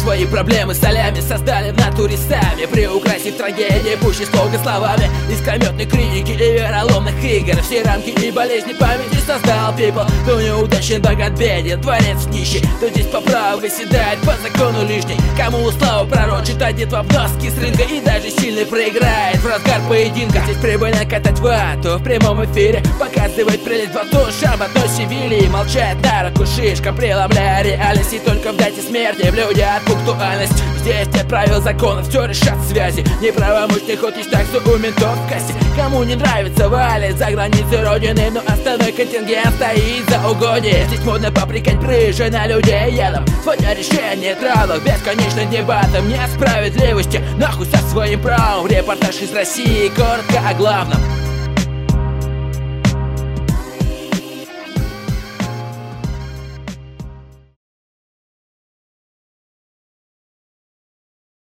свои проблемы солями создали в натуре сами, приукрасив трагедии пуще слога словами искрометной критики и вероломных игр. Все рамки и болезни памяти создал people. Кто неудачен, богат, беден, творец нищий, кто здесь по праву выседает по закону лишний. Кому славу пророчит, одет в обноски с рынка и даже сильный проиграет в разгар поединка. Здесь прибыльно катать вату в прямом эфире, показывает прелесть бату шахматной Севильи. Молчать на руку шишка, преломляя реальность, и только в дате смерти в людях пунктуальность. Здесь нет правил законов, все решат связи. Неправомочный ход есть так, что у ментов в кассе. Кому не нравится, валит за границы родины, но остальной контингент стоит за угодье. Здесь модно попрекать брыжи на людей ядом. Свое решение травок, бесконечным дебатом несправедливости. Нахуй со своим правом, репортаж из России, коротко о главном.